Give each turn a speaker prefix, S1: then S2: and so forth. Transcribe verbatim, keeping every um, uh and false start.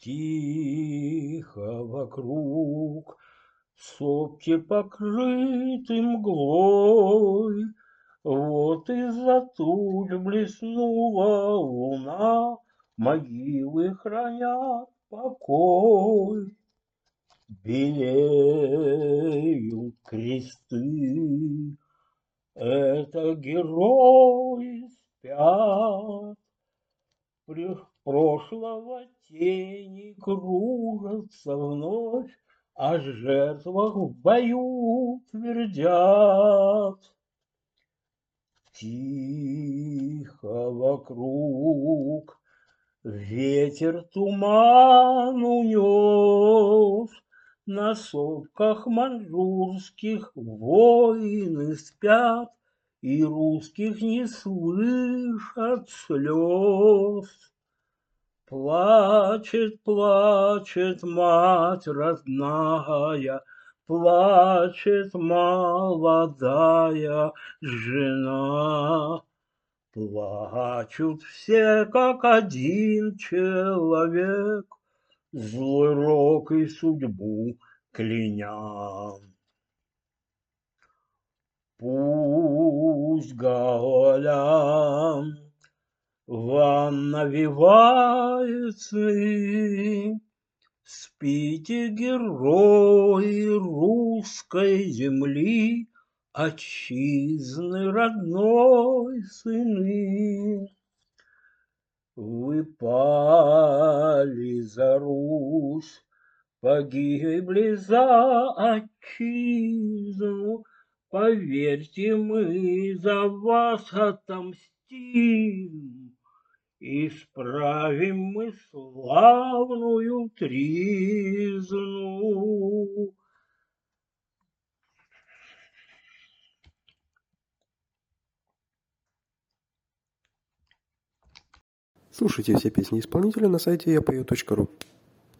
S1: Тихо вокруг, сопки покрыты мглой, вот из-за туч блеснула луна, могилы хранят покой. Белеют кресты, это герои спят. Прошлого тени кружатся вновь, о жертвах в бою твердят. Тихо вокруг, ветер туман унес, на сопках маньчжурских воины спят, и русских не слышат слез. Плачет, плачет мать родная, плачет молодая жена. Плачут все, как один человек, злой рок и судьбу кляня. Пусть говорят, вам навевает сны, спите, герои русской земли, отчизны родной сыны. Вы пали за Русь, погибли за отчизну, поверьте, мы за вас отомстим. Исправим мы славную тризну.
S2: Слушайте все песни исполнителя на сайте я пою точка ру.